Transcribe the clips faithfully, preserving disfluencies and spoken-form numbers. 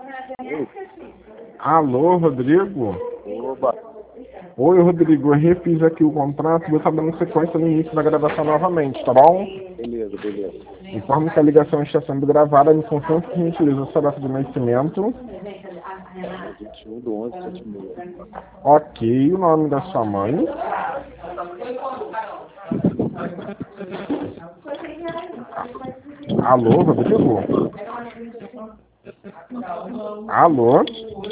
Alô, Rodrigo? Oba. Oi, Rodrigo, eu refiz aqui o contrato e vou estar dando sequência no início da gravação novamente, tá bom? Beleza, beleza. Informe que a ligação está sendo gravada, me confirma que a gente utiliza a sua data de nascimento. vinte e um do onze, sete e meia. Ok, o nome da sua mãe. Alô, Rodrigo? Alô?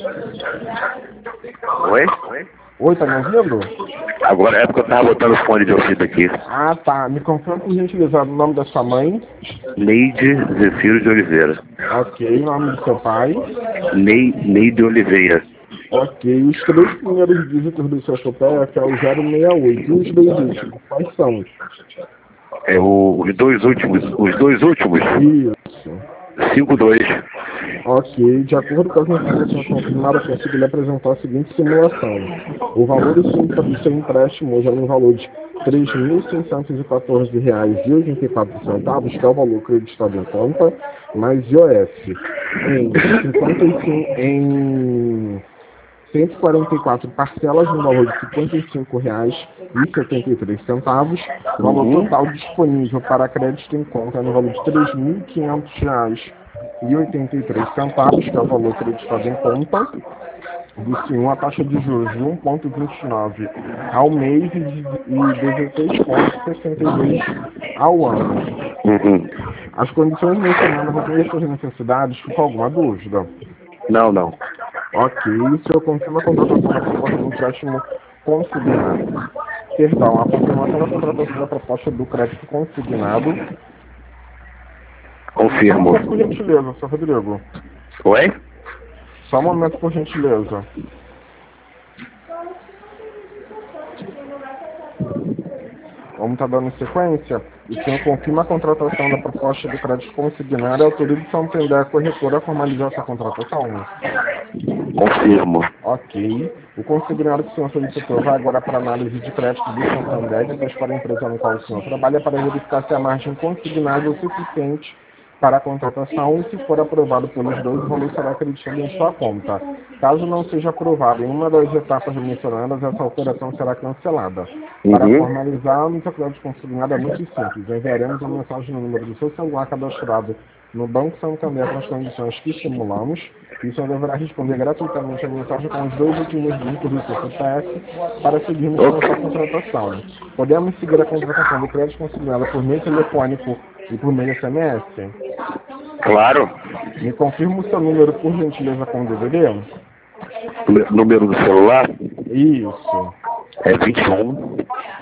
Oi? Oi, tá me ouvindo? Agora é porque eu tava botando fone de ouvido aqui. Ah, tá. Me confirma por gentileza o nome da sua mãe. Neide Zefiro de Oliveira. Ok, o nome do seu pai. Ney, Neide Oliveira. Ok, os três primeiros dígitos do seu C P F é o zero seis oito. E os dois últimos, quais são? É o, os dois últimos. Os dois últimos? Isso. cinco dois. Ok, de acordo com as informações confirmadas, consigo lhe apresentar a seguinte simulação. O valor do seu do seu empréstimo hoje é um valor de três mil seiscentos e quatorze reais e oitenta e quatro centavos, que é o valor creditado em conta, mais I O S em cinquenta e cinco em cento e quarenta e quatro parcelas no valor de cinquenta e cinco reais e setenta e três centavos. O valor Uhum. total disponível para crédito em conta é no valor de três mil e quinhentos reais e oitenta e três centavos, que é o valor creditado em conta. Do senhor, a taxa de juros de um vírgula vinte e nove ao mês e dezesseis vírgula sessenta e dois ao ano. Uhum. As condições mencionadas atendem às suas necessidades, ficou alguma dúvida? Não, não. Ok, o senhor confirma a contratação da proposta do empréstimo consignado. Perdão, a confirmação da contratação da proposta do crédito consignado. Só um Confirmo. momento, por gentileza, senhor Rodrigo. Oi? Só um momento, por gentileza. Vamos estar dando sequência. O senhor confirma a contratação da proposta do crédito consignado e autoriza o Santander, a corretora, a formalizar essa contratação? Confirmo. Ok. O consignado que o senhor solicitou vai agora para a análise de crédito do Santander, depois para a empresa no qual o senhor trabalha, para verificar se a margem consignada é o suficiente para a contratação e, se for aprovado pelos dois, o valor será acreditado em sua conta. Caso não seja aprovado em uma das etapas mencionadas, essa operação será cancelada. Para Uhum. formalizar o microcrédito consignado é muito simples. Enviaremos uma mensagem no número do seu celular cadastrado no Banco Santander com as condições que simulamos. E o senhor deverá responder gratuitamente a mensagem com os dois últimos dígitos do seu C P F para seguirmos com a sua contratação. Podemos seguir a contratação do crédito consignado por meio telefônico e por meio S M S? Claro. Me confirma o seu número, por gentileza, com o D V D? Número- Número do celular Isso. é vinte e um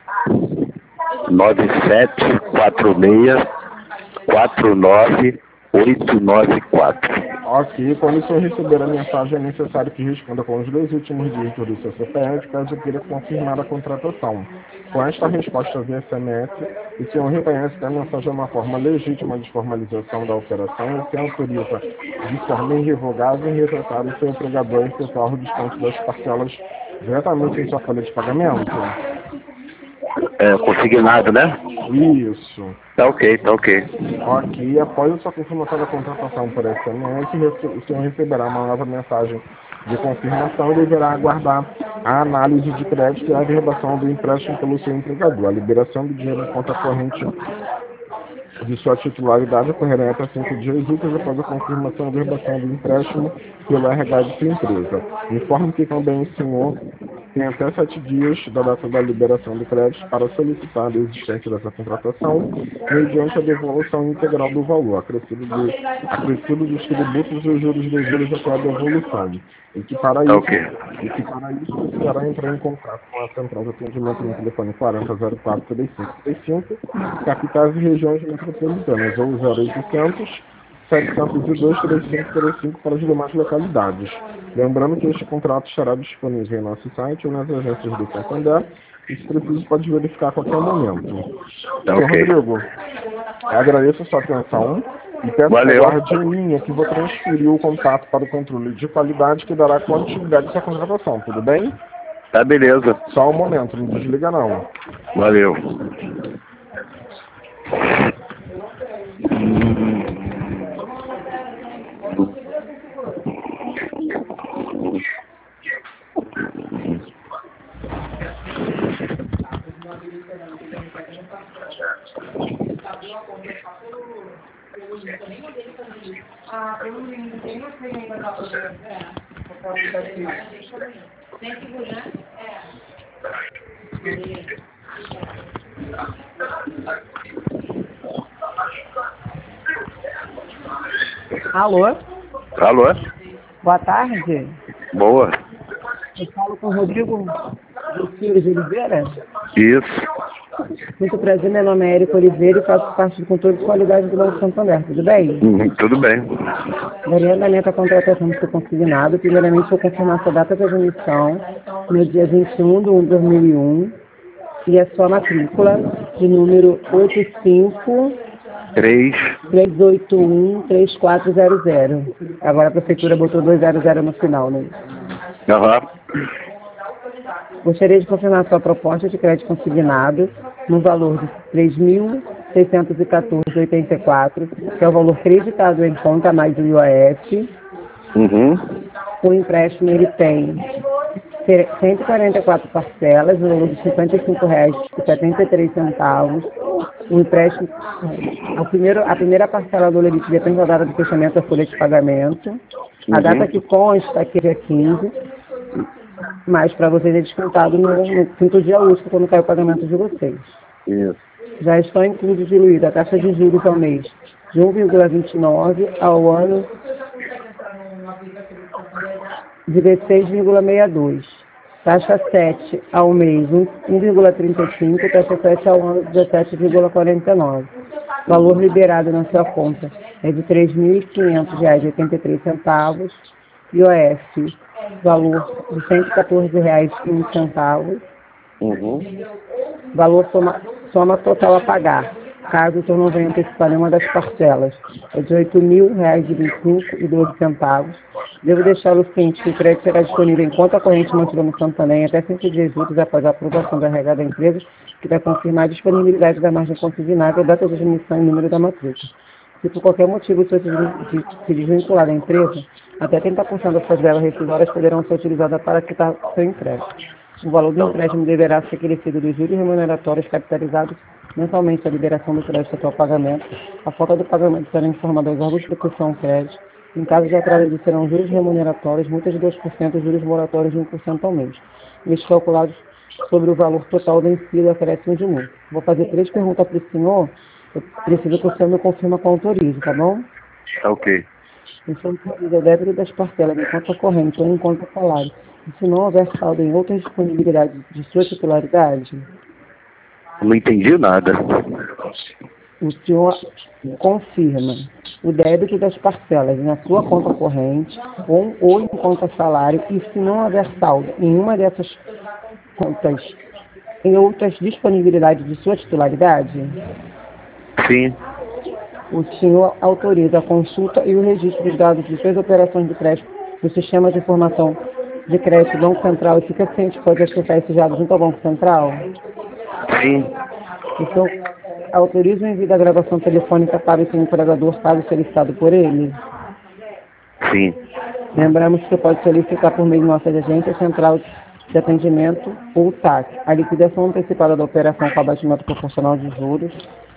nove sete quatro seis quatro nove oito nove quatro. Ok, quando o senhor receber a mensagem, é necessário que responda com os dois últimos dígitos do seu C P F, caso queira confirmar a contratação. Com esta resposta via S M S, o senhor reconhece que a mensagem é uma forma legítima de formalização da operação e o senhor autoriza, de forma irrevogável e irretratável, o seu empregador a efetuar o desconto das parcelas diretamente em sua folha de pagamento? É, consignado, né? Isso. Tá ok, tá ok. Ok, após a sua confirmação da contratação por S M S, rece- o senhor receberá uma nova mensagem de confirmação e deverá aguardar a análise de crédito e a averbação do empréstimo pelo seu empregador. A liberação do dinheiro em conta corrente de sua titularidade ocorrerá até cinco dias úteis após a confirmação e averbação do empréstimo pelo R H de sua empresa. Informe que também o senhor tem até sete dias da data da liberação do crédito para solicitar a existência dessa contratação, mediante a devolução integral do valor, acrescido, do, acrescido dos tributos e os juros devidos até a devolução. E que para Tá isso, ok. e que para isso precisará entrar em contato com a central de atendimento no telefone quarenta zero quatro três cinco três cinco, capitais e regiões metropolitanas, ou zero oitocentos setecentos e dois, três cinco três cinco para as demais localidades. Lembrando que este contrato estará disponível em nosso site ou nas agências do Santander e, se preciso, pode verificar a qualquer momento. Tá Senhor ok. Rodrigo, agradeço a sua atenção e peço que Valeu. aguarde em linha que vou transferir o contato para o controle de qualidade que dará continuidade à sua contratação, tudo bem? Tá beleza. Só um momento, não desliga não. Valeu. Alô? Alô? Boa tarde. Boa. Eu falo com o Rodrigo Lucílio de Oliveira. Isso. Muito prazer, meu nome é Érico Oliveira e faço parte do controle de qualidade do Banco Santander. Tudo bem? Uhum, tudo bem. Daria andamento à contratação do seu consignado. Primeiramente, vou confirmar sua data de admissão no dia vinte e um de um de dois mil e um e a sua matrícula de número oito cinco Três. três oito um três quatro zero zero. Agora a prefeitura botou dois zero zero no final, né? Aham. Gostaria de confirmar sua proposta de crédito consignado no valor de três mil seiscentos e quatorze reais e oitenta e quatro centavos, que é o valor creditado em conta mais o I O F. Uhum. O empréstimo ele tem cento e quarenta e quatro parcelas, no valor de cinquenta e cinco reais e setenta e três centavos. O empréstimo, a, primeiro, a primeira parcela do limite depende da data de fechamento da folha de pagamento. A Uhum. data que consta aqui é dia quinze, mas para vocês é descontado no, no quinto dia útil, quando cai o pagamento de vocês. Isso. Já estão incluídos diluída a taxa de juros ao mês de um vírgula vinte e nove, ao ano dezesseis vírgula sessenta e dois. Taxa sete ao mês um vírgula trinta e cinco, taxa sete ao ano dezessete vírgula quarenta e nove. Valor liberado na sua conta é de três mil e quinhentos reais e oitenta e três centavos. I O F, valor de cento e quatorze reais e um centavo. Uhum. Valor soma, soma total a pagar, caso o senhor não venha antecipar nenhuma das parcelas, é de oito mil reais e vinte e cinco reais e doze centavos. Devo deixá-lo ciente que o crédito será disponível em conta corrente mantida no Santander até cinco dias úteis após a aprovação da regra da empresa, que vai confirmar a disponibilidade da margem consignável, data de admissão e número da matrícula. Se por qualquer motivo o senhor se se desvincular da empresa, até trinta por cento das suas verbas rescisórias poderão ser utilizadas para quitar seu empréstimo. O valor do empréstimo deverá ser acrescido dos juros remuneratórios capitalizados mensalmente à liberação do crédito até o pagamento. A falta do pagamento será informada aos órgãos de proteção ao crédito. Em caso de atraso, serão juros remuneratórios, multas de dois por cento e juros moratórios de um por cento ao mês. Estes calculados sobre o valor total vencido acréscimo de multa. Vou fazer três perguntas para o senhor. Eu preciso que o senhor me confirma com autorize, tá bom? Tá ok. O senhor utiliza o débito das parcelas em conta corrente ou em conta salário. E se não houver saldo em outras disponibilidades de sua titularidade, Não entendi nada. o senhor confirma o débito das parcelas na sua conta corrente ou, ou em conta salário, e se não houver saldo em uma dessas contas em outras disponibilidades de sua titularidade, Sim. o senhor autoriza a consulta e o registro dos dados de suas operações de crédito no sistema de informação de crédito do Banco Central, e fica ciente que pode acessar esses dados junto ao Banco Central. Sim. O senhor autoriza o envio da gravação telefônica para o seu empregador, caso solicitado por ele. Sim. Lembramos que pode solicitar por meio de nossa agência central de atendimento ou T A C a liquidação antecipada da operação com abatimento proporcional de juros,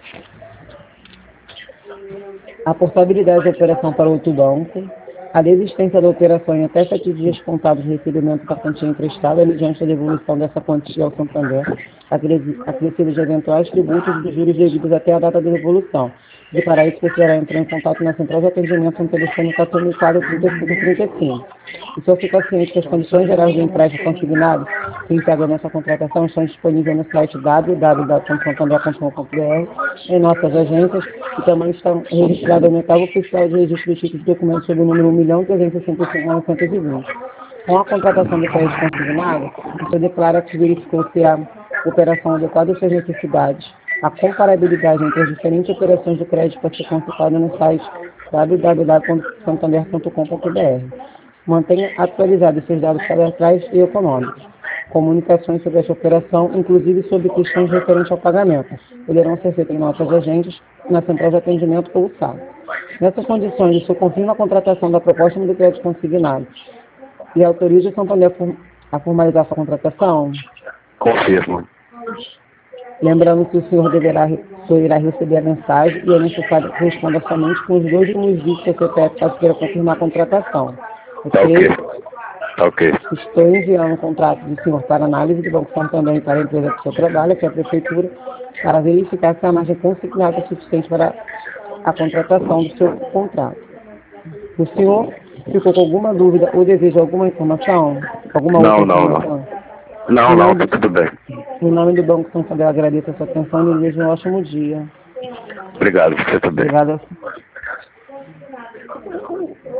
a portabilidade da operação para outro banco, a desistência da operação em até sete dias contados de recebimento da quantia emprestada mediante a devolução dessa quantia ao Santander, acrescido de eventuais tributos e dos juros devidos até a data da devolução. De para isso, precisará entrar em contato na central de atendimento no telefone quatro mil quatrocentos e trinta e cinco trinta e cinco. O senhor fica ciente que as condições gerais do empréstimo consignado que integram nessa contratação estão disponíveis no site w w w ponto santander ponto com ponto b r, em nossas agências, e também estão registradas no oitavo oficial de registro de títulos de documentos sob o número um milhão trezentos e sessenta e cinco mil novecentos e vinte. Com a contratação do crédito consignado, o senhor declara que verificou se a operação adequada às suas necessidades. A comparabilidade entre as diferentes operações de crédito pode ser consultada no site w w w ponto santander ponto com ponto b r. Mantenha atualizados seus dados cadastrais e econômicos. Comunicações sobre esta operação, inclusive sobre questões referentes ao pagamento, poderão ser feitas em nossas agências, na central de atendimento ou S A C. Nessas condições, o senhor confirma a contratação da proposta do crédito consignado e autoriza o Santander a formalizar sua contratação? Confirmo. Lembrando que o senhor deverá, o senhor irá receber a mensagem e é necessário que responda somente com os dois últimos dígitos do C P F caso queira confirmar a contratação. Tá ok. Tá ok. Estou enviando o contrato do senhor para análise do Banco Santander e para a empresa que o senhor trabalha, que é a Prefeitura, para verificar se a margem consignada é suficiente para a contratação do seu contrato. O senhor ficou com alguma dúvida ou deseja alguma informação? Alguma Não, outra não, informação? não. Não, não, tá tudo bem. Em nome do Banco Santander, agradeço a sua atenção e desejo um ótimo dia. Obrigado, você também. Obrigada.